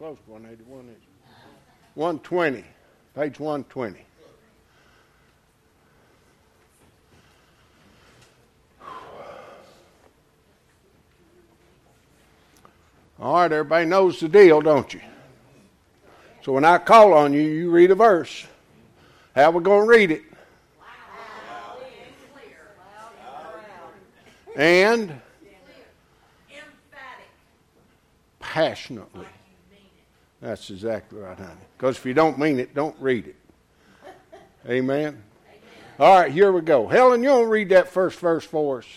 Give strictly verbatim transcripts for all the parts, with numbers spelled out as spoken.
close to one eighty-one, is it? one twenty, page one twenty. All right, everybody knows the deal, don't you? So when I call on you, you read a verse. How are we going to read it? And passionately. That's exactly right, honey. Because if you don't mean it, don't read it. Amen? All right, here we go. Helen, you want to read that first verse for us?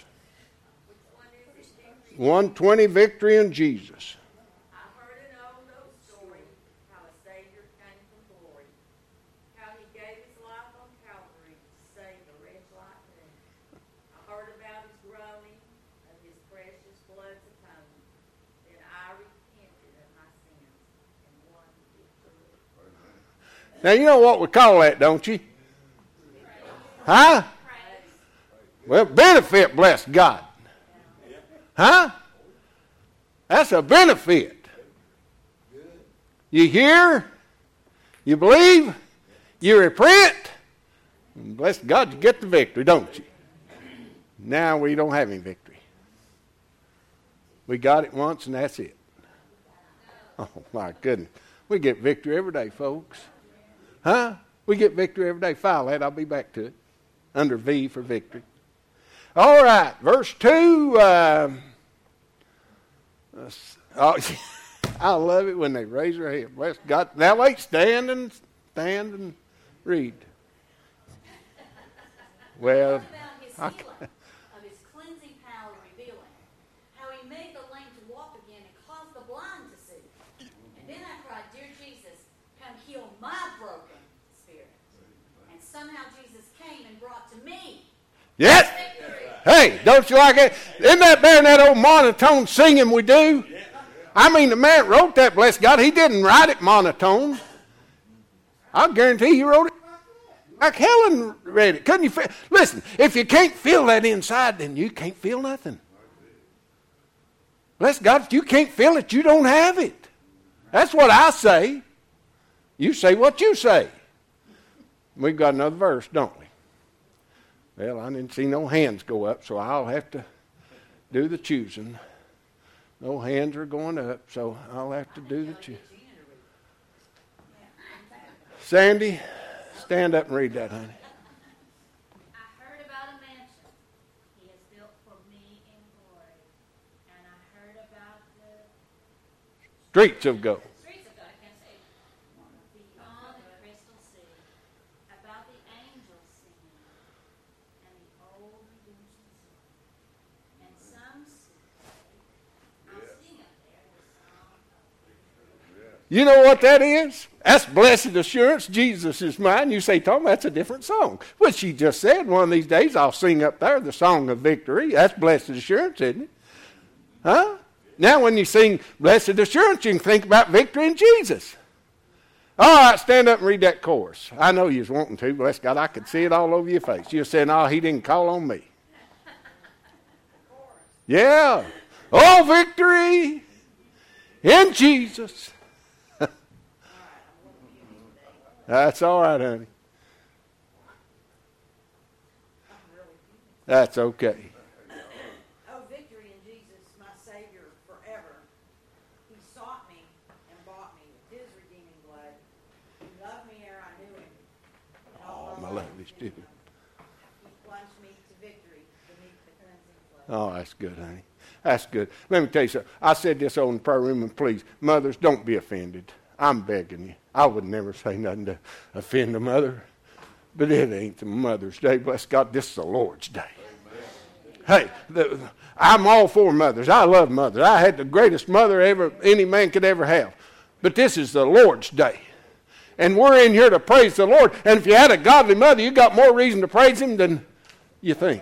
one twenty, victory in Jesus. I heard an old, old story, how a Savior came from glory, how he gave his life on Calvary to save a wretch like me. I heard about his groaning, of his precious blood's atonement. Then I repented of my sins and won victory. Now, you know what we call that, don't you? Huh? Well, benefit, bless God. Huh? That's a benefit. You hear, you believe, you repent, and bless God, you get the victory, don't you? Now we don't have any victory. We got it once and that's it. Oh, my goodness. We get victory every day, folks. Huh? We get victory every day. File that. I'll be back to it. Under V for victory. All right. Verse two. Uh, oh, I love it when they raise their head. Bless God. Now wait. Stand and stand and read. Well, I, somehow Jesus came and brought to me. Yes. Hey, don't you like it? Isn't that better than that old monotone singing we do? I mean, the man wrote that, bless God. He didn't write it monotone. I guarantee he wrote it like Helen read it. Couldn't you feel? Listen, if you can't feel that inside, then you can't feel nothing. Bless God, if you can't feel it, you don't have it. That's what I say. You say what you say. We've got another verse, don't we? Well, I didn't see no hands go up, so I'll have to do the choosing. No hands are going up, so I'll have to do the choosing. Sandy, stand up and read that, honey. I heard about a mansion he has built for me in glory, and I heard about the streets of gold. You know what that is? That's Blessed Assurance, Jesus is mine. You say, Tom, that's a different song. Well, she just said, one of these days I'll sing up there the song of victory. That's Blessed Assurance, isn't it? Huh? Now when you sing Blessed Assurance, you can think about victory in Jesus. All right, stand up and read that chorus. I know you was wanting to. Bless God, I could see it all over your face. You said, no, he didn't call on me. Yeah. Oh, victory in Jesus. That's all right, honey. That's okay. Oh, victory in Jesus, my Savior forever. He sought me and bought me with his redeeming blood. He loved me ere I knew him. And all Oh, my life lovely in student. him. He plunged me to victory beneath the cleansing flood. Oh, that's good, honey. That's good. Let me tell you something. I said this on the prayer room, and please, mothers, don't be offended. I'm begging you. I would never say nothing to offend a mother, but it ain't the Mother's Day. Bless God, this is the Lord's Day. Hey, the, I'm all for mothers. I love mothers. I had the greatest mother ever any man could ever have. But this is the Lord's Day. And we're in here to praise the Lord. And if you had a godly mother, you got more reason to praise him than you think.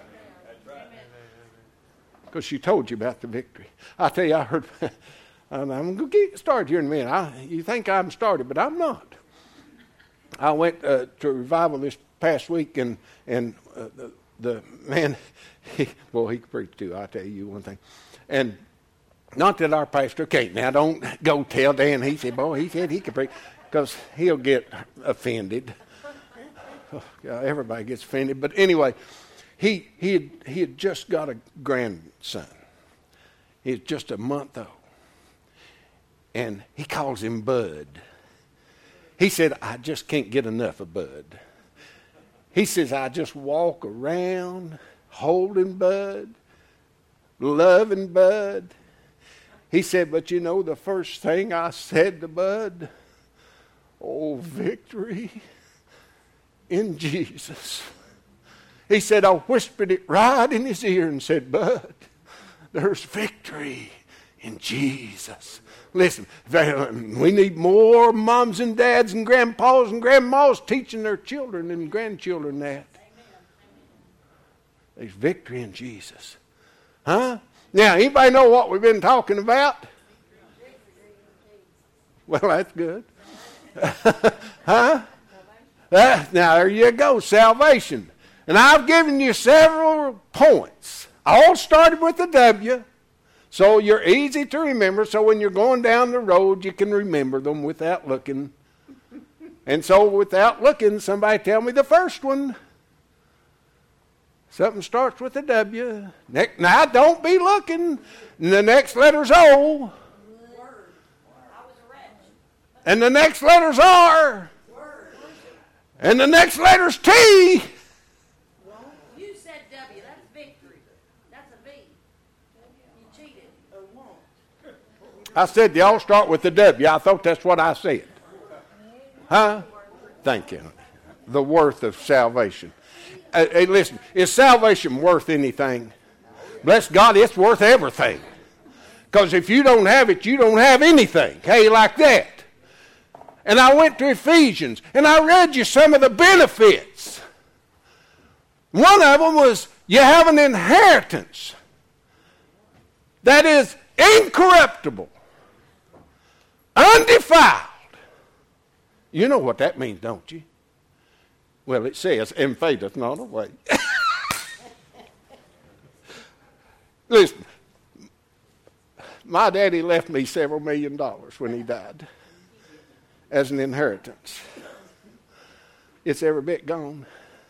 Because she told you about the victory. I tell you, I heard... I'm going to get started here in a minute. I, you think I'm started, but I'm not. I went uh, to a revival this past week, and and uh, the, the man, he, well, he could preach too. I'll tell you one thing. And Not that our pastor can't. Now, don't go tell Dan. He said, boy, he said he could preach, because he'll get offended. Oh, God, everybody gets offended. But anyway, he, he, had, he had just got a grandson. He's just a month old. And he calls him Bud. He said, I just can't get enough of Bud. He says, I just walk around holding Bud, loving Bud. He said, but you know the first thing I said to Bud? Oh, victory in Jesus. He said, I whispered it right in his ear and said, Bud, there's victory in Jesus. Listen, we need more moms and dads and grandpas and grandmas teaching their children and grandchildren that. There's victory in Jesus. Huh? Now, anybody know what we've been talking about? Well, that's good. Huh? Uh, now, there you go, salvation. And I've given you several points. All started with a W, so you're easy to remember. So when you're going down the road, you can remember them without looking. And so without looking, somebody tell me the first one. Something starts with a W. Next, now, don't be looking. And the next letter's O. And the next letter's R. And the next letter's T. You said W. That's victory. That's a V. You cheated. I said they all start with the W. I thought that's what I said. Huh? Thank you. The worth of salvation. Hey, hey, listen, is salvation worth anything? Bless God, it's worth everything. Because if you don't have it, you don't have anything. Hey, like that. And I went to Ephesians, and I read you some of the benefits. One of them was you have an inheritance that is incorruptible, undefiled. You know what that means, don't you? Well, it says, and fadeth not away. Listen, my daddy left me several million dollars when he died as an inheritance. It's every bit gone.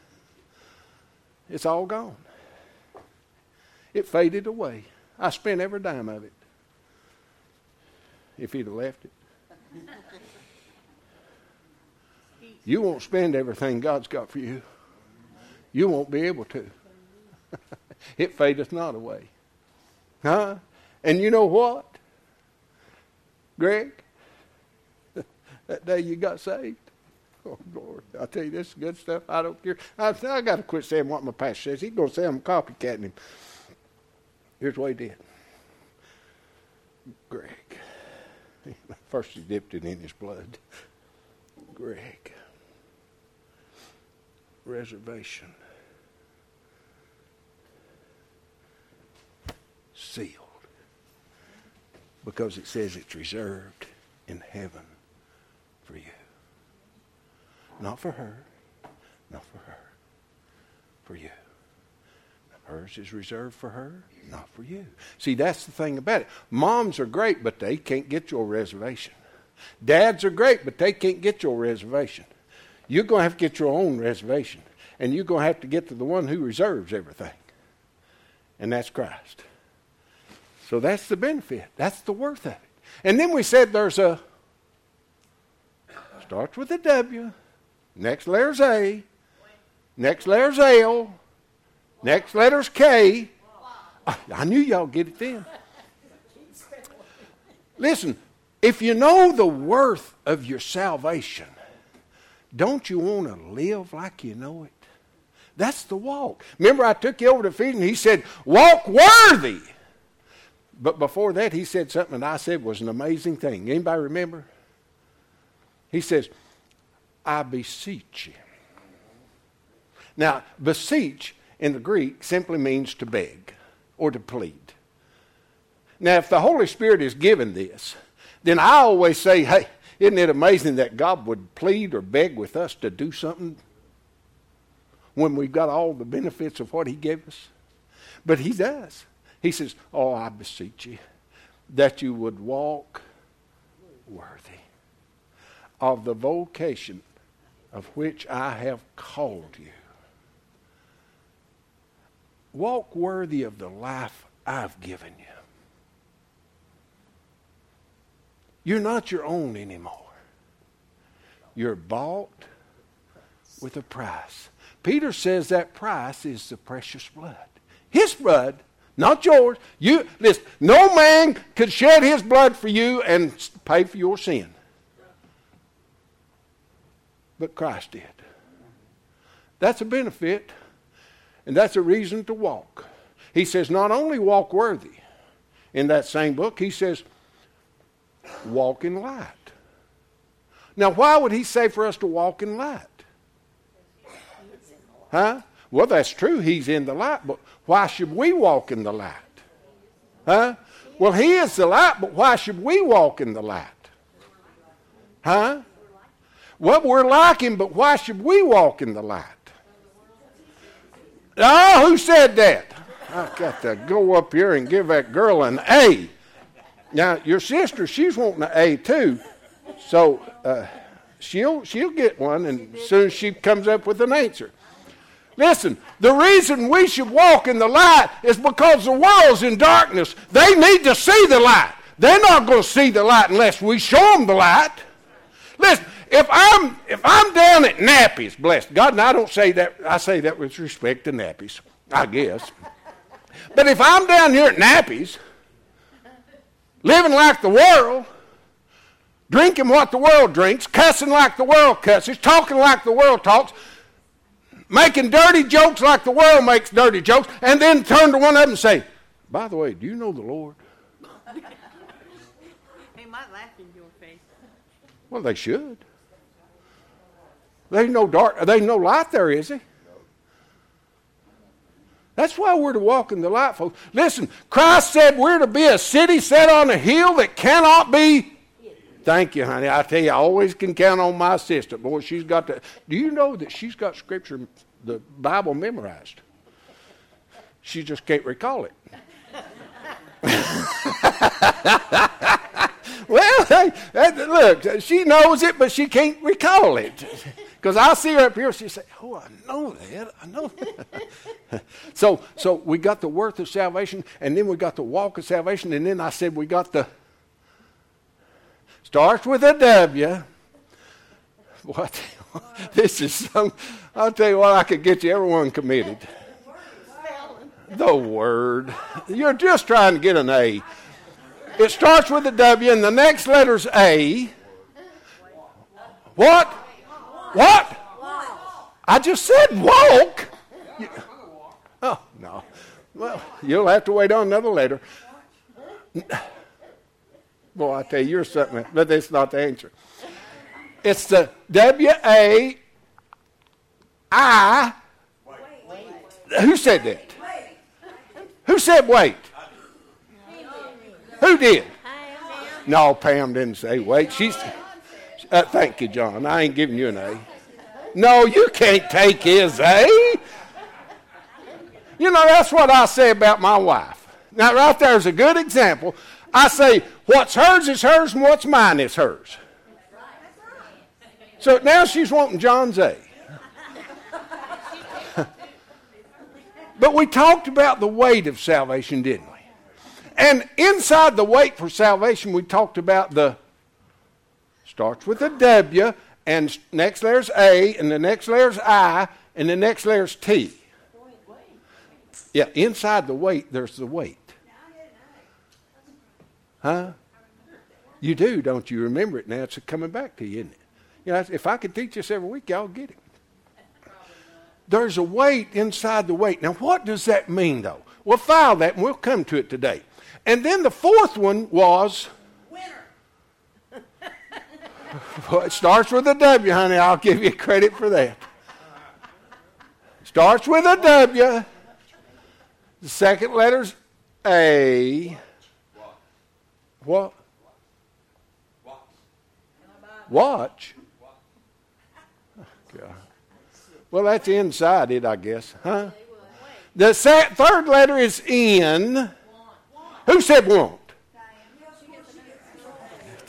It's all gone. It faded away. I spent every dime of it. If he'd have left it. You won't spend everything God's got for you. You won't be able to. It fadeth not away. Huh? And you know what? Greg, that day you got saved. Oh, Lord, I tell you, this is good stuff. I don't care. I, I got to quit saying what my pastor says. He's going to say I'm copycatting him. Here's what he did. Greg. First he dipped it in his blood. Greg. Reservation. Sealed. Because it says it's reserved in heaven for you. Not for her. Not for her. For you. Hers is reserved for her, not for you. See, that's the thing about it. Moms are great, but they can't get your reservation. Dads are great, but they can't get your reservation. You're going to have to get your own reservation. And you're going to have to get to the one who reserves everything. And that's Christ. So that's the benefit. That's the worth of it. And then we said there's a, starts with a W, next letter's A, next letter's L, next letter's K. I knew y'all get it then. Listen, if you know the worth of your salvation, don't you want to live like you know it? That's the walk. Remember, I took you over to Ephesians. He said, walk worthy. But before that, he said something that I said was an amazing thing. Anybody remember? He says, I beseech you. Now, beseech in the Greek simply means to beg or to plead. Now, if the Holy Spirit is given this, then I always say, hey, isn't it amazing that God would plead or beg with us to do something when we've got all the benefits of what he gave us? But he does. He says, oh, I beseech you, that you would walk worthy of the vocation of which I have called you. Walk worthy of the life I've given you. You're not your own anymore. You're bought with a price. Peter says that price is the precious blood. His blood, not yours. You listen, no man could shed his blood for you and pay for your sin. But Christ did. That's a benefit, and that's a reason to walk. He says not only walk worthy. In that same book, he says walk in light. Now, why would he say for us to walk in light? Huh? Well, that's true. He's in the light, but why should we walk in the light? Huh? Well, he is the light, but why should we walk in the light? Huh? Well, we're like him, but why should we walk in the light? Oh, who said that? I've got to go up here and give that girl an A. Now, your sister, she's wanting an A too. So uh, she'll she'll get one, and as soon as she comes up with an answer. Listen, the reason we should walk in the light is because the world's in darkness. They need to see the light. They're not going to see the light unless we show them the light. Listen, if I'm if I'm down at Nappies, blessed God, and I don't say that, I say that with respect to Nappies, I guess. But if I'm down here at Nappies, living like the world, drinking what the world drinks, cussing like the world cusses, talking like the world talks, making dirty jokes like the world makes dirty jokes, and then turn to one of them and say, by the way, do you know the Lord? They might laugh in your face. Well, they should. There's no dark, there's no light there, is there? That's why we're to walk in the light, folks. Listen, Christ said we're to be a city set on a hill that cannot be. Thank you, honey. I tell you, I always can count on my sister. Boy, she's got the. Do you know that she's got Scripture, the Bible memorized? She just can't recall it. Well, hey, look, she knows it, but she can't recall it. Because I see her up here, she say, "Oh, I know that. I know that." so, so we got the worth of salvation, and then we got the walk of salvation, and then I said we got the. Starts with a W. What? This is some. I'll tell you what, I could get you everyone committed. The Word. You're just trying to get an A. It starts with a W, and the next letter's A. What? What? I just said walk. Oh, no. Well, you'll have to wait on another letter. Boy, I tell you, you're something, but that's not the answer. It's the W A I. Who said that? Who said wait? Who did? No, Pam didn't say wait. She's. Uh, thank you, John. I ain't giving you an A. No, you can't take his A. You know, that's what I say about my wife. Now, right there is a good example. I say, what's hers is hers, and what's mine is hers. So now she's wanting John's A. But we talked about the weight of salvation, didn't we? And inside the weight for salvation, we talked about the, starts with a W, and next letter's A, and the next letter's I, and the next letter's T. Yeah, inside the weight, there's the weight. Huh? You do, don't you? Remember it now. It's coming back to you, isn't it? You know, if I could teach this every week, y'all get it. There's a weight inside the weight. Now, what does that mean, though? We'll file that, and we'll come to it today. And then the fourth one was... Winner. Well, it starts with a W, honey. I'll give you credit for that. Starts with a W. The second letter's A. What? Watch. God. Well, that's inside it, I guess. Huh? The sa- third letter is N. Who said want?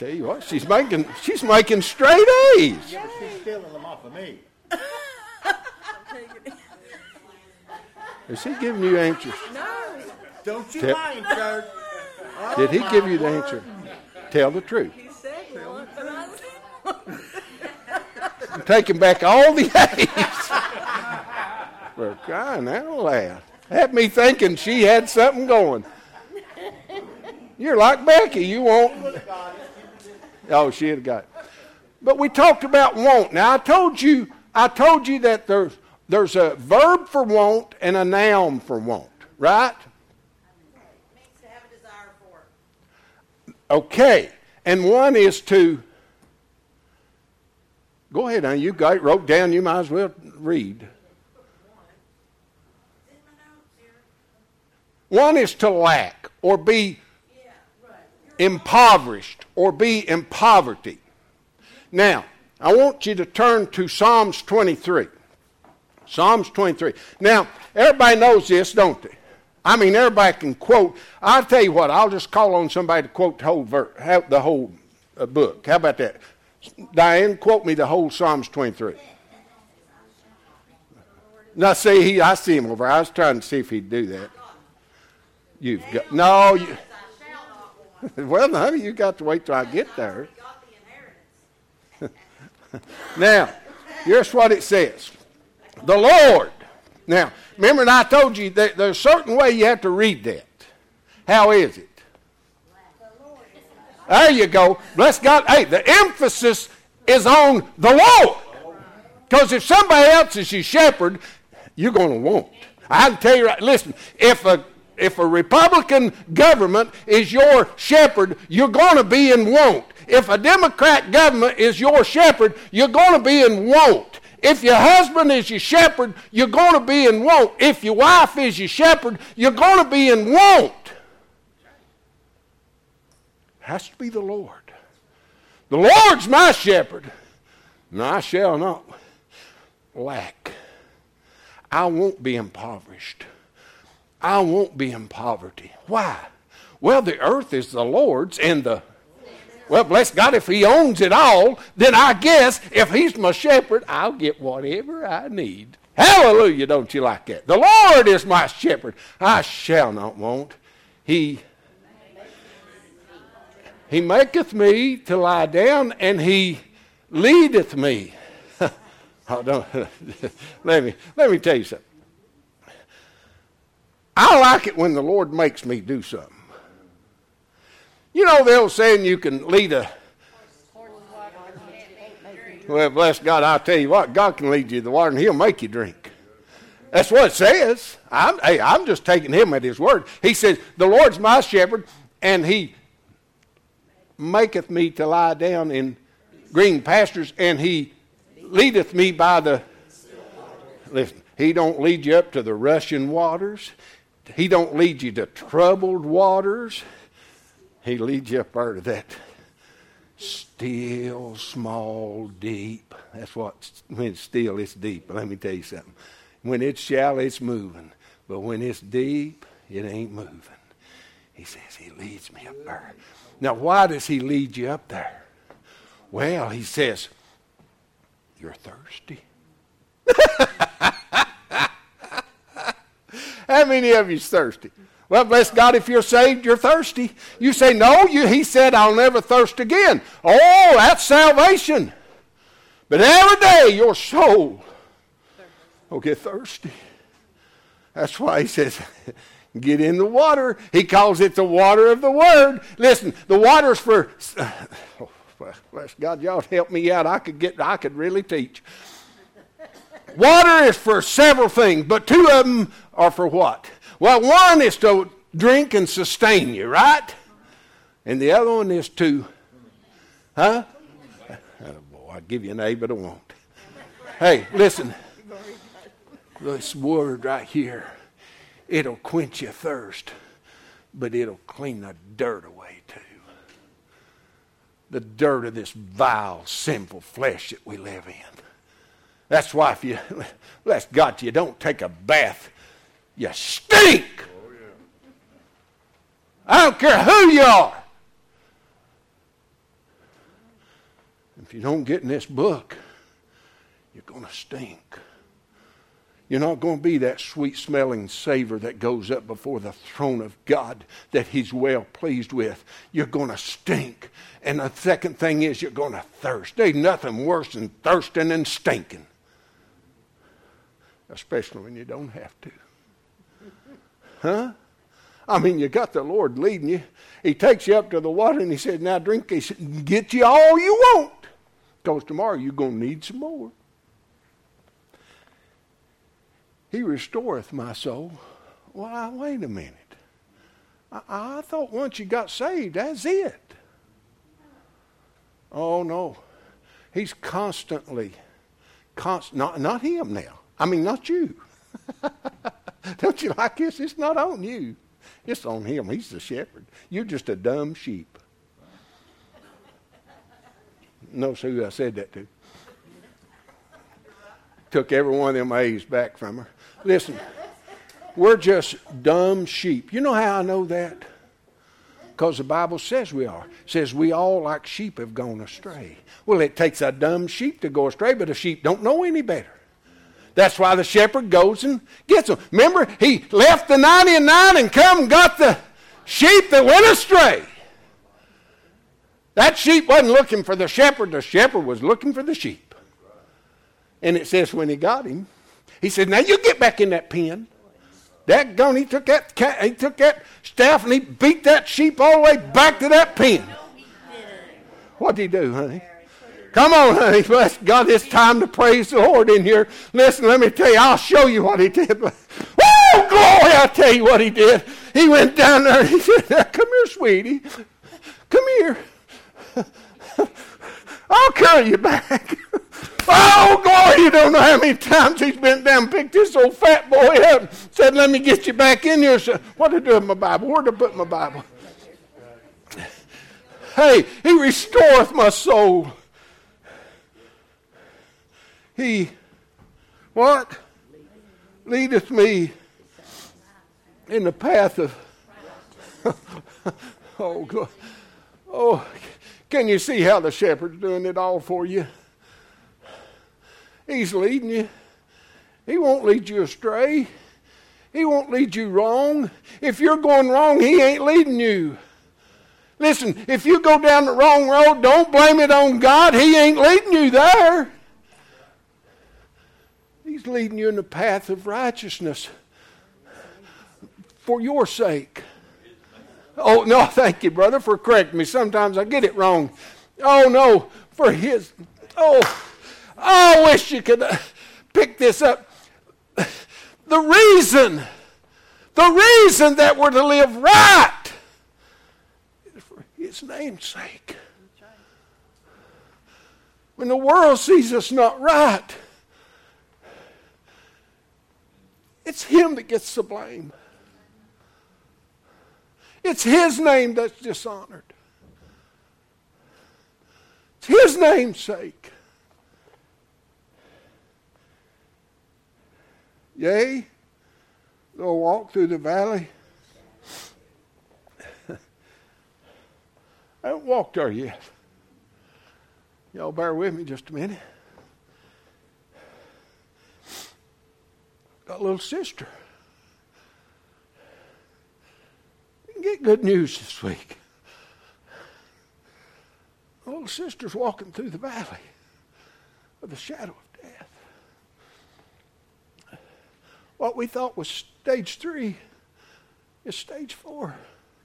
tell you what, she's making she's making straight A's. Yeah, but she's stealing them off of me. Is he giving you answers? No. Don't you Tell- lie in church. Oh, Did he my give you the word. answer? Tell the truth. He said one, but I I'm taking back all the A's. For crying out loud. Had me thinking she had something going. You're like Becky. You won't. Oh, she'd have got it. But we talked about want. Now, I told you, I told you that there's, there's a verb for want and a noun for want, right? It means to have a desire for it. Okay. And one is to, go ahead, honey. You got it wrote down. You might as well read. It's in my notes here. One is to lack or be Yeah, right. impoverished or be in poverty. Now, I want you to turn to Psalms twenty-three. Psalms twenty-three. Now, everybody knows this, don't they? I mean, everybody can quote. I'll tell you what, I'll just call on somebody to quote the whole, ver- the whole uh, book. How about that? Diane, quote me the whole Psalms twenty-three. Now, see, he, I see him over. I was trying to see if he'd do that. You've got, no, you, I shall not want. well, honey, you got to wait till I get I there. already got the inheritance. Now, here's what it says. The Lord. Now, remember I told you that there's a certain way you have to read that. How is it? There you go. Bless God. Hey, the emphasis is on the Lord. Because if somebody else is your shepherd, you're going to want. I can tell you right, listen, if a if a Republican government is your shepherd, you're going to be in want. If a Democrat government is your shepherd, you're going to be in want. If your husband is your shepherd, you're going to be in want. If your wife is your shepherd, you're going to be in want. It has to be the Lord. The Lord's my shepherd, and I shall not lack. I won't be impoverished. I won't be in poverty. Why? Well, the earth is the Lord's, and the Well, bless God, if he owns it all, then I guess if he's my shepherd, I'll get whatever I need. Hallelujah, don't you like that? The Lord is my shepherd. I shall not want. He, he maketh me to lie down, and he leadeth me. Oh, don't, let me, let me tell you something. I like it when the Lord makes me do something. You know the old saying, you can lead a... Well, bless God, I'll tell you what, God can lead you to the water and he'll make you drink. That's what it says. I'm, hey, I'm just taking him at his word. He says, the Lord's my shepherd, and he maketh me to lie down in green pastures, and he leadeth me by the... Listen, he don't lead you up to the rushing waters. He don't lead you to troubled waters. He leads you up there to that still, small, deep. That's what, when it's still, it's deep. But let me tell you something. When it's shallow, it's moving. But when it's deep, it ain't moving. He says he leads me up there. Now, why does he lead you up there? Well, he says, you're thirsty. How many of you's thirsty? Well, bless God, if you're saved, you're thirsty. You say, no, you, he said, I'll never thirst again. Oh, that's salvation. But every day your soul will get thirsty. That's why he says, get in the water. He calls it the water of the word. Listen, the water's for, oh, bless God, y'all help me out. I could get, I could really teach. Water is for several things, but two of them are for what? Well, one is to drink and sustain you, right? And the other one is to, huh? Oh, boy, I'll give you an A, but I won't. Hey, listen. This word right here, it'll quench your thirst, but it'll clean the dirt away too. The dirt of this vile, sinful flesh that we live in. That's why if you, bless God, you don't take a bath, you stink. Oh, yeah. I don't care who you are. if you don't get in this book, you're going to stink. You're not going to be that sweet-smelling savor that goes up before the throne of God that he's well pleased with. You're going to stink. And the second thing is you're going to thirst. There's nothing worse than thirsting and stinking. Especially when you don't have to. Huh? I mean, you got the Lord leading you. He takes you up to the water and he said, now drink. He said, get you all you want. Because tomorrow you're going to need some more. He restoreth my soul. Well, wait a minute. I, I thought once you got saved, that's it. Oh, no. He's constantly, const, not, not him now. I mean, not you. Don't you like this? It's not on you. It's on him. He's the shepherd. You're just a dumb sheep. Notice who I said that to. Took every one of them A's back from her. Listen, we're just dumb sheep. You know how I know that? Because the Bible says we are. It says we all like sheep have gone astray. Well, it takes a dumb sheep to go astray, but a sheep don't know any better. That's why the shepherd goes and gets them. Remember, he left the ninety-nine and come and got the sheep that went astray. That sheep wasn't looking for the shepherd. The shepherd was looking for the sheep. And it says when he got him, he said, now you get back in that pen. That gun, he took that cat, he took that staff and he beat that sheep all the way back to that pen. What'd he do, honey? Come on, honey. Bless God, it's time to praise the Lord in here. Listen, let me tell you, I'll show you what he did. Woo, glory, I'll tell you what he did. He went down there and he said, come here, sweetie. Come here. I'll carry you back. Oh, glory, you don't know how many times he's bent down and picked this old fat boy up and said, let me get you back in here. So, what did I do with my Bible? Where did I put my Bible? Hey, he restoreth my soul. He, what? Leadeth me in the path of, oh, God. Oh, can you see how the shepherd's doing it all for you? He's leading you. He won't lead you astray. He won't lead you wrong. If you're going wrong, he ain't leading you. Listen, if you go down the wrong road, don't blame it on God. He ain't leading you there. He's leading you in the path of righteousness for your sake. Oh, no, thank you, brother, for correcting me. Sometimes I get it wrong. Oh, no, for his. Oh, I wish you could uh, pick this up. The reason, the reason that we're to live right is for his name's sake. When the world sees us not right, it's him that gets the blame. It's his name that's dishonored. It's his name's sake. Yea, though I walk through the valley. I haven't walked there yet. Y'all bear with me just a minute. Got a little sister. Get good news this week. My little sister's walking through the valley of the shadow of death. What we thought was stage three is stage four.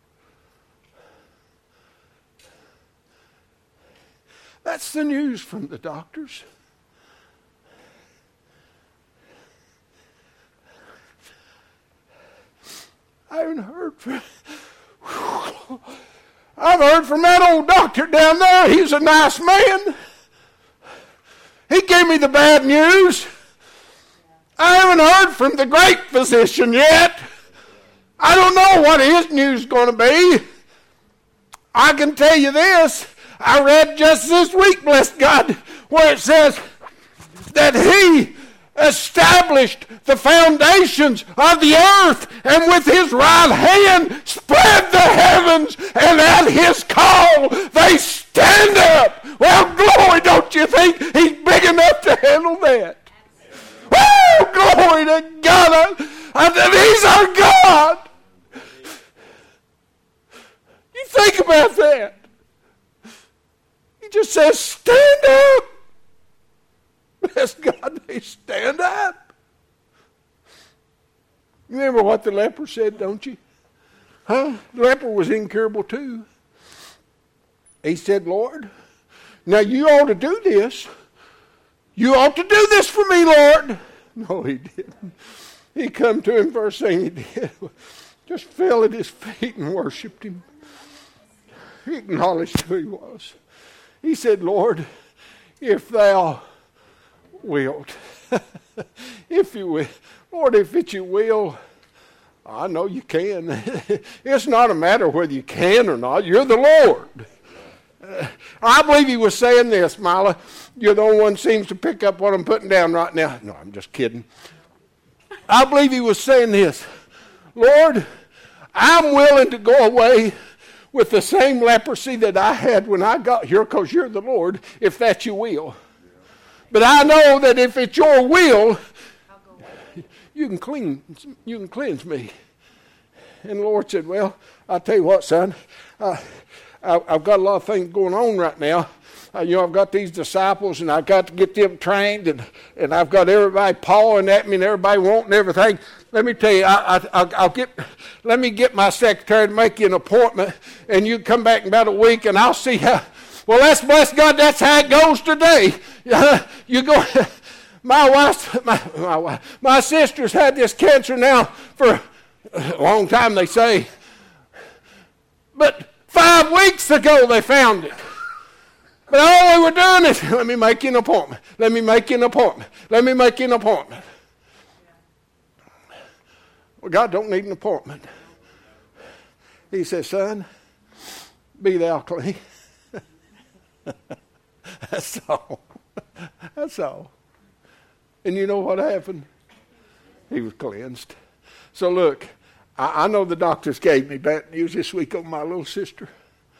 That's the news from the doctors. I haven't heard from... I've heard from that old doctor down there. He's a nice man. He gave me the bad news. I haven't heard from the great physician yet. I don't know what his news is going to be. I can tell you this. I read just this week, bless God, where it says that he established the foundations of the earth, and with his right hand spread the heavens, and at his call they stand up. Well, glory, don't you think he's big enough to handle that? Woo, glory to God. And he's our God. You think about that. He just says, stand up. Bless God, they stand up. You remember what the leper said, don't you? Huh? The leper was incurable too. He said, Lord, now you ought to do this. You ought to do this for me, Lord. No, he didn't. He come to him, first thing he did, just fell at his feet and worshiped him. He acknowledged who he was. He said, Lord, if thou wilt, if you will, Lord, if it's your will, I know you can. It's not a matter whether you can or not. You're the Lord. Uh, I believe he was saying this, Mila. You're the only one who seems to pick up what I'm putting down right now. No, I'm just kidding. I believe he was saying this. Lord, I'm willing to go away with the same leprosy that I had when I got here, because you're the Lord, if that's your will. But I know that if it's your will, you can clean, you can cleanse me. And the Lord said, well, I'll tell you what, son, uh, I, I've got a lot of things going on right now. Uh, you know, I've got these disciples, and I've got to get them trained, and, and I've got everybody pawing at me, and everybody wanting everything. Let me tell you, I, I, I'll, I'll get, let me get my secretary to make you an appointment, and you come back in about a week, and I'll see how. Well, that's, bless God, that's how it goes today. You go, my wife, my, my wife, my sister's had this cancer now for a long time, they say. But five weeks ago they found it. But all they were doing is, let me make you an appointment. Let me make you an appointment. Let me make you an appointment. Well, God don't need an appointment. He says, son, be thou clean. That's all. That's all. And you know what happened? He was cleansed. So look, I, I know the doctors gave me bad news this week on my little sister.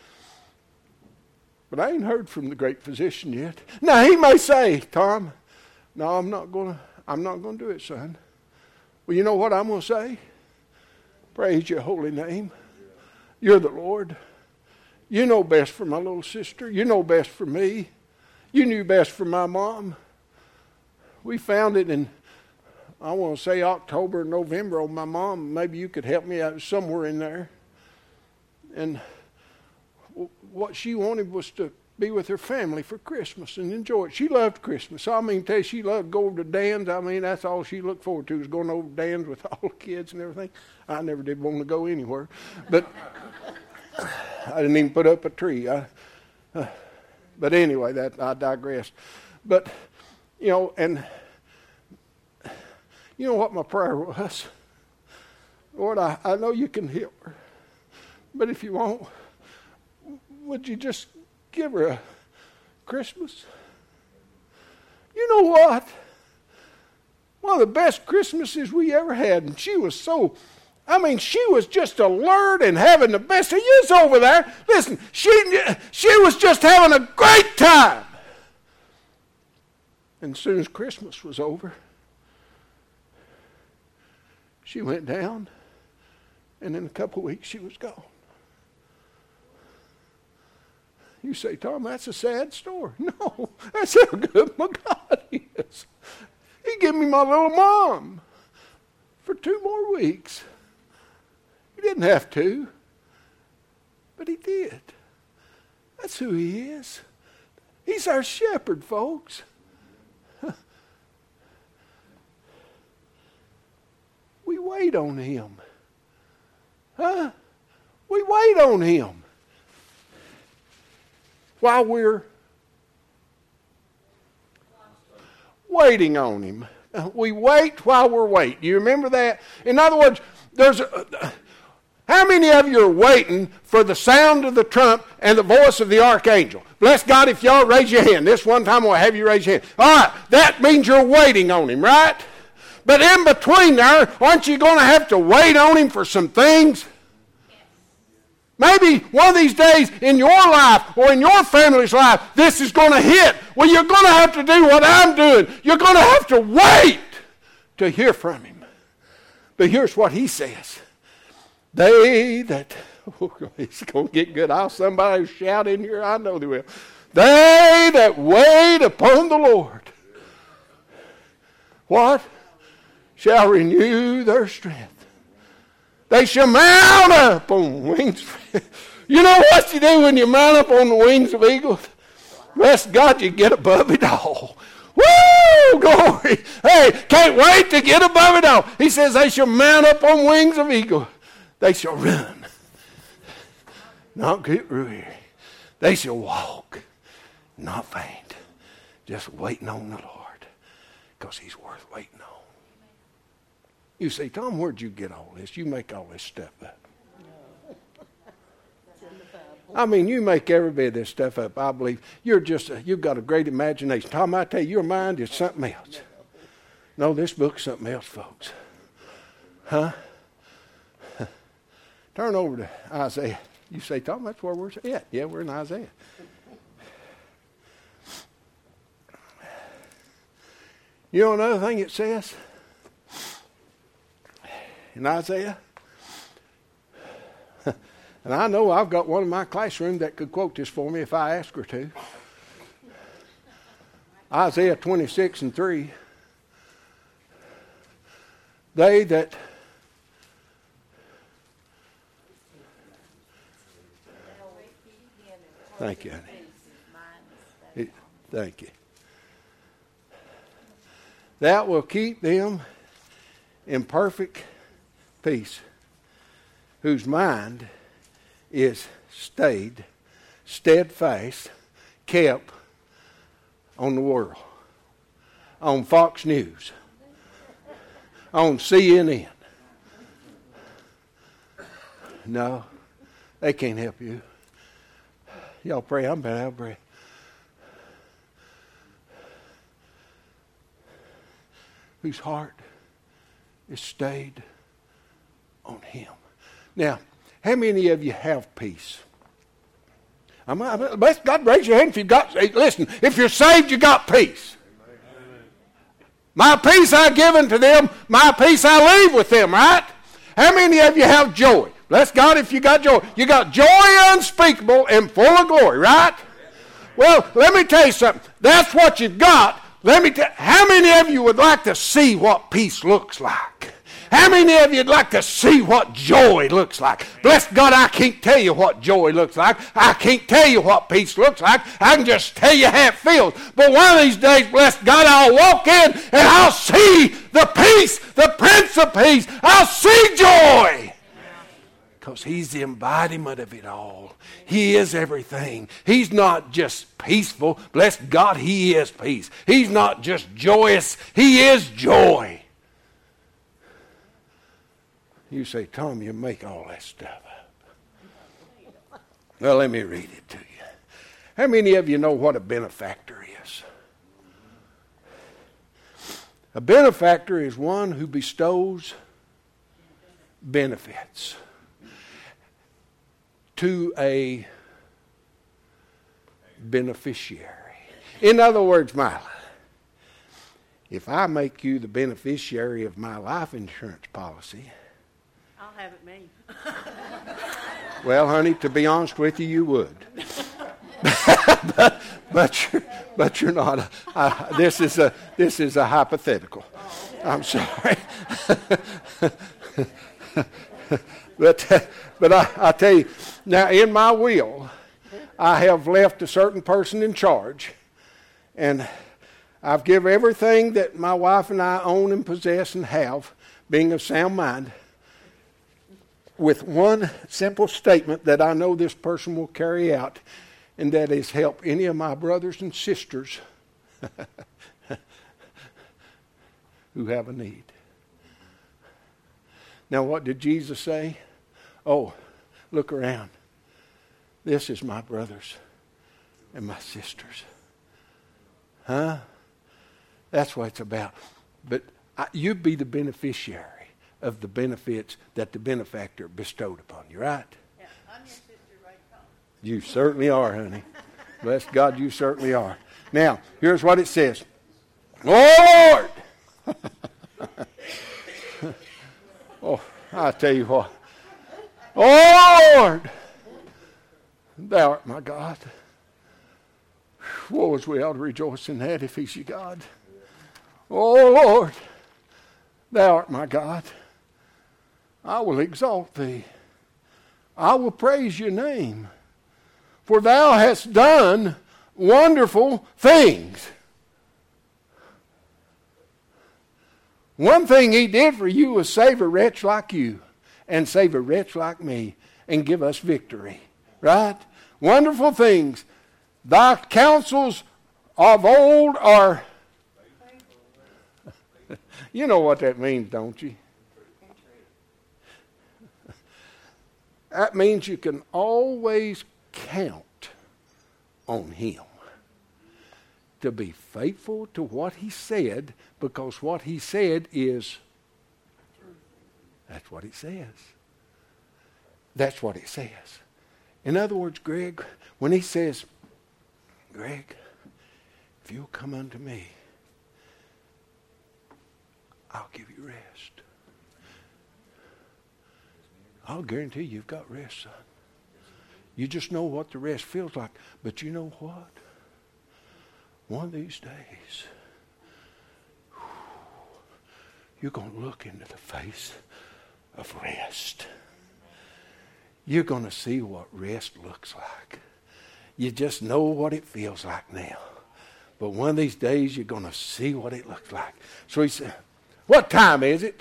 But I ain't heard from the great physician yet. Now he may say, Tom, no, I'm not gonna I'm not gonna do it, son. Well, you know what I'm gonna say? Praise your holy name. You're the Lord. You know best for my little sister. You know best for me. You knew best for my mom. We found it in, I want to say October, November on my mom. Maybe you could help me out somewhere in there. And what she wanted was to be with her family for Christmas and enjoy it. She loved Christmas. I mean, tell you, she loved going to Dan's. I mean, that's all she looked forward to, was going over to Dan's with all the kids and everything. I never did want to go anywhere. But I didn't even put up a tree. I, uh, but anyway, that I digressed. But, you know, and you know what my prayer was? Lord, I, I know you can heal her. But if you won't, would you just give her a Christmas? You know what? One of the best Christmases we ever had, and she was so, I mean, she was just alert and having the best. She is over there. Listen, she, she was just having a great time. And as soon as Christmas was over, she went down, and in a couple of weeks she was gone. You say, Tom, that's a sad story. No, that's how good my God is. He gave me my little mom for two more weeks. He didn't have to, but he did. That's who he is. He's our shepherd, folks. We wait on him. Huh? We wait on him. While we're waiting on him. We wait while we're waiting. You remember that? In other words, there's a, How many of you are waiting for the sound of the trump and the voice of the archangel? Bless God, if y'all raise your hand. This one time I'll have you raise your hand. All right, that means you're waiting on him, right? But in between there, aren't you going to have to wait on him for some things? Maybe one of these days in your life or in your family's life, this is going to hit. Well, you're going to have to do what I'm doing. You're going to have to wait to hear from him. But here's what he says. They that, oh, it's going to get good. I'll somebody shout in here. I know they will. They that wait upon the Lord. What? Shall renew their strength. They shall mount up on wings. You know what you do when you mount up on the wings of eagles? Bless God, you get above it all. Woo! Glory. Hey, can't wait to get above it all. He says they shall mount up on wings of eagles. They shall run, not get weary. They shall walk, not faint. Just waiting on the Lord, because he's worth waiting on. You say, Tom, where'd you get all this? You make all this stuff up. I mean, you make every bit of this stuff up. I believe you're just, a, you've got a great imagination. Tom, I tell you, your mind is something else. No, this book's something else, folks. Huh? Turn over to Isaiah. You say, Tom, that's where we're at. Yeah, we're in Isaiah. You know another thing it says in Isaiah? And I know I've got one in my classroom that could quote this for me if I ask her to. Isaiah twenty-six and three. They that Thank you, honey. It, thank you. That will keep them in perfect peace, whose mind is stayed, steadfast, kept on the world, on Fox News, on C N N. No, they can't help you. Y'all pray, I'm about out of breath. Whose heart is stayed on him. Now, how many of you have peace? I'm, I'm, God, raise your hand if you've got, listen, if you're saved, you got peace. Amen. My peace I give unto them, my peace I leave with them, right? How many of you have joy? Bless God if you got joy. You got joy unspeakable and full of glory, right? Well, let me tell you something. That's what you've got. Let me tell how many of you would like to see what peace looks like? How many of you would like to see what joy looks like? Bless God, I can't tell you what joy looks like. I can't tell you what peace looks like. I can just tell you how it feels. But one of these days, bless God, I'll walk in and I'll see the peace, the Prince of Peace. I'll see joy. Because he's the embodiment of it all. He is everything. He's not just peaceful. Bless God, he is peace. He's not just joyous. He is joy. You say, Tom, you make all that stuff up. Well, let me read it to you. How many of you know what a benefactor is? A benefactor is one who bestows benefits to a beneficiary. In other words, Mila, if I make you the beneficiary of my life insurance policy, I'll have it made. well, honey, to be honest with you, you would. but, but, you're, but you're not. A, uh, this is a this is a hypothetical. I'm sorry. but but I, I tell you, now in my will, I have left a certain person in charge, and I've given everything that my wife and I own and possess and have, being of sound mind, with one simple statement that I know this person will carry out, and that is help any of my brothers and sisters who have a need. Now, what did Jesus say? Oh, look around. This is my brothers and my sisters. Huh? That's what it's about. But I, you'd be the beneficiary of the benefits that the benefactor bestowed upon you, right? Yeah, I'm your sister right now. You certainly are, honey. Bless God, you certainly are. Now, here's what it says. Oh, Lord! Oh, I tell you what. Oh, Lord! Thou art my God. Woe is we ought to rejoice in that if he's your God. Oh, Lord! Thou art my God. I will exalt thee. I will praise your name. For thou hast done wonderful things. One thing he did for you was save a wretch like you and save a wretch like me and give us victory. Right? Wonderful things. Thy counsels of old are... You know what that means, don't you? That means you can always count on him to be faithful to what he said, because what he said is, that's what it says. That's what it says. In other words, Greg, when he says, Greg, if you'll come unto me, I'll give you rest. I'll guarantee you've got rest, son. You just know what the rest feels like. But you know what? One of these days, you're going to look into the face of rest. You're going to see what rest looks like. You just know what it feels like now. But one of these days, you're going to see what it looks like. So he said, what time is it?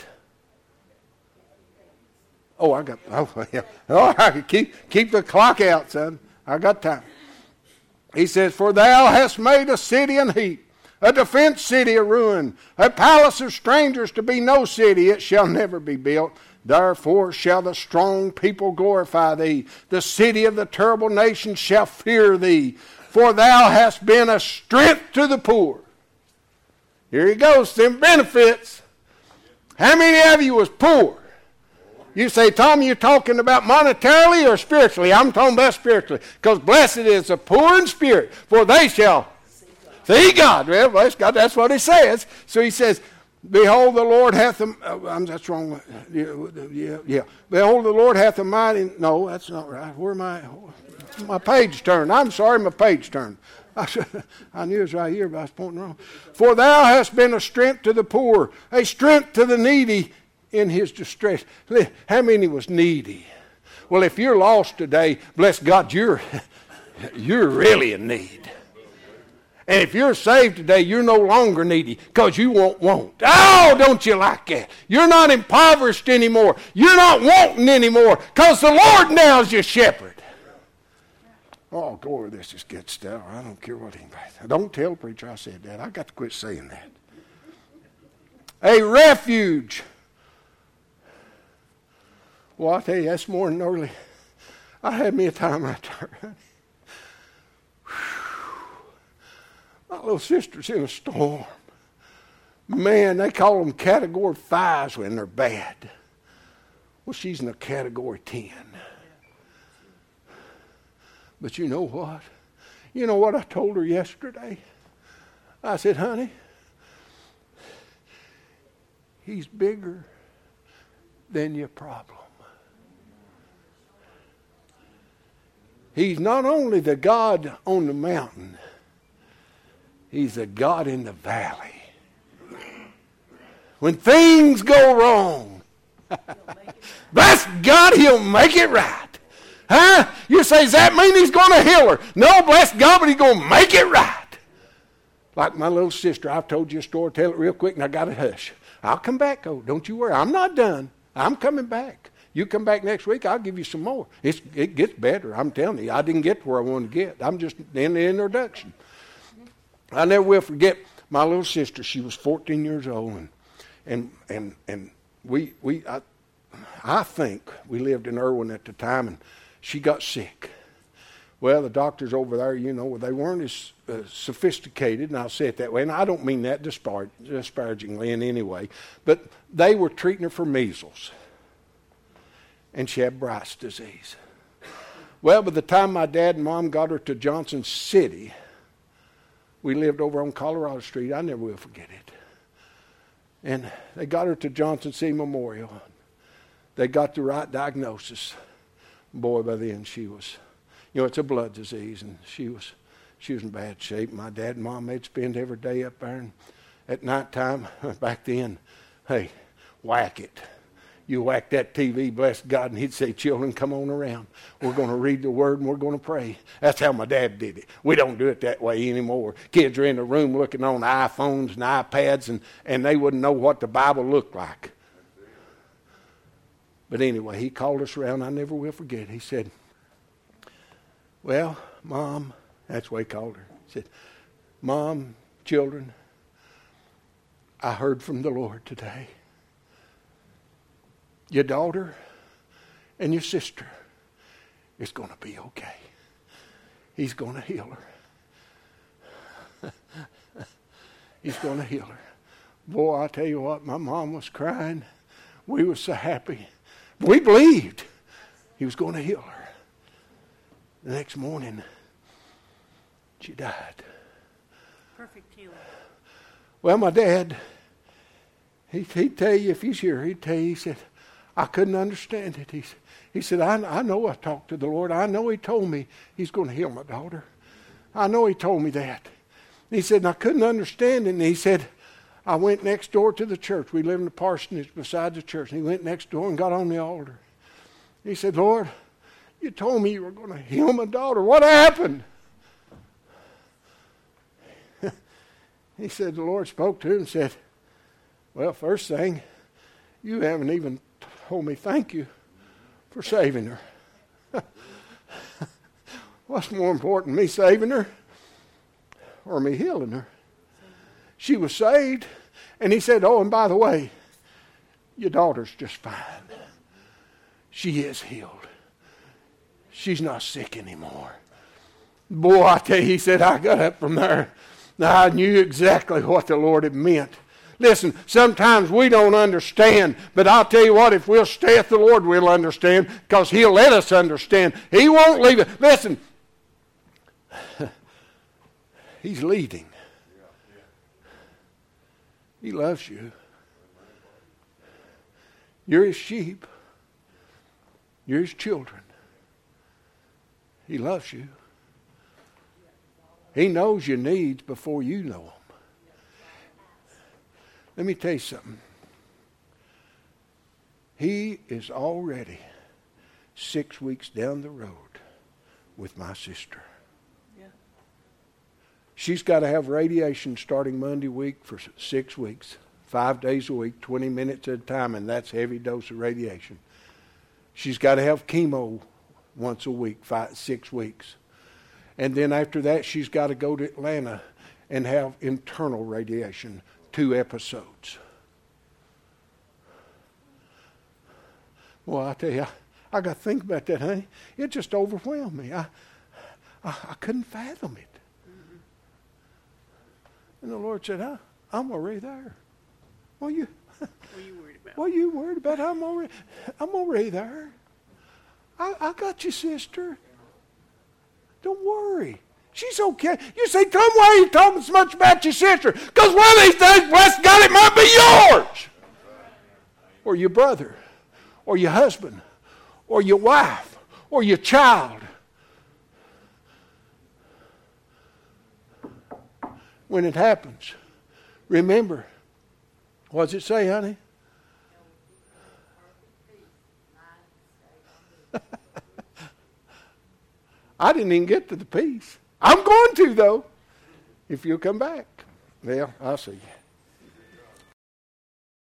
Oh, I got, oh, yeah. Oh, I can keep, keep the clock out, son. I got time. He says, for thou hast made a city an heap, a defense city a ruin, a palace of strangers to be no city. It shall never be built. Therefore shall the strong people glorify thee. The city of the terrible nations shall fear thee. For thou hast been a strength to the poor. Here he goes, them benefits. How many of you was poor? You say, Tom, you're talking about monetarily or spiritually? I'm talking about spiritually. Because blessed is the poor in spirit, for they shall see God. Well, bless God, that's what he says. So he says, behold, the Lord hath a... Uh, that's wrong. Yeah, yeah, yeah. Behold, the Lord hath a mighty... No, that's not right. Where am I? My page turned. I'm sorry, my page turned. I, I knew it was right here, but I was pointing wrong. For thou hast been a strength to the poor, a strength to the needy in his distress. How many was needy? Well, if you're lost today, bless God, you're, you're really in need. And if you're saved today, you're no longer needy because you won't want. Oh, don't you like that? You're not impoverished anymore. You're not wanting anymore because the Lord now is your shepherd. Oh, glory, this is good stuff. I don't care what anybody says. Don't tell the preacher I said that. I got to quit saying that. A refuge. Well, I tell you, that's more than early. I had me a time right there. My little sister's in a storm. Man, they call them category fives when they're bad. Well, she's in a category ten. But you know what? You know what I told her yesterday? I said, honey, he's bigger than your problem. He's not only the God on the mountain, he's the God in the valley. When things go wrong, bless God, he'll make it right. Huh? You say, does that mean he's going to heal her? No, bless God, but he's going to make it right. Like my little sister, I've told you a story, tell it real quick, and I got to hush. I'll come back, though. Don't you worry. I'm not done. I'm coming back. You come back next week, I'll give you some more. It's, it gets better. I'm telling you, I didn't get to where I wanted to get. I'm just in the introduction. I never will forget my little sister. She was fourteen years old, and and and, and we we I, I think we lived in Irwin at the time, and she got sick. Well, the doctors over there, you know, they weren't as uh, sophisticated, and I'll say it that way, and I don't mean that dispar- disparagingly in any way, but they were treating her for measles, and she had Bright's disease. Well, by the time my dad and mom got her to Johnson City, we lived over on Colorado Street. I never will forget it. And they got her to Johnson City Memorial. They got the right diagnosis. Boy, by then she was, you know, it's a blood disease, and she was she was in bad shape. My dad and mom, they'd spend every day up there, and at nighttime, back then, hey, whack it. You whack that T V, bless God, and he'd say, children, come on around. We're going to read the word and we're going to pray. That's how my dad did it. We don't do it that way anymore. Kids are in the room looking on iPhones and iPads, and, and they wouldn't know what the Bible looked like. But anyway, he called us around. I never will forget. He said, well, Mom, that's what he called her. He said, Mom, children, I heard from the Lord today. Your daughter and your sister is going to be okay. He's going to heal her. He's going to heal her. Boy, I tell you what, my mom was crying. We were so happy. We believed he was going to heal her. The next morning, she died. Perfect healing. Well, my dad, he, he'd tell you, if he's here, he'd tell you, he said, I couldn't understand it. He, he said, I, I know I talked to the Lord. I know he told me he's going to heal my daughter. I know he told me that. And he said, and I couldn't understand it. And he said, I went next door to the church. We lived in the parsonage beside the church. And he went next door and got on the altar. He said, Lord, you told me you were going to heal my daughter. What happened? He said, the Lord spoke to him and said, well, first thing, you haven't even told me thank you for saving her. What's more important, me saving her or me healing her? She was saved, and he said, oh, and by the way, your daughter's just fine. She is healed. She's not sick anymore. Boy, I tell you, he said, I got up from there. Now, I knew exactly what the Lord had meant. Listen, sometimes we don't understand, but I'll tell you what, if we'll stay at the Lord, we'll understand, because he'll let us understand. He won't leave it. Listen, he's leading. He loves you. You're his sheep. You're his children. He loves you. He knows your needs before you know them. Let me tell you something. He is already six weeks down the road with my sister. Yeah. She's got to have radiation starting Monday week for six weeks, five days a week, twenty minutes at a time, and that's a heavy dose of radiation. She's got to have chemo once a week, five, six weeks. And then after that, she's got to go to Atlanta and have internal radiation, two episodes. Well, I tell you, I, I got to think about that, honey. It just overwhelmed me. I, I, I couldn't fathom it. Mm-hmm. And the Lord said, I, I'm already there. Well, you, What are you worried about? what are you worried about? I'm already, I'm already there. I, I got you, sister. Don't worry. She's okay. You say, Tom, why are you talking so much about your sister? Because one of these days, bless God, it might be yours. Or your brother. Or your husband. Or your wife. Or your child. When it happens, remember, what does it say, honey? I didn't even get to the peace. I'm going to, though, if you'll come back. Well, I'll see you.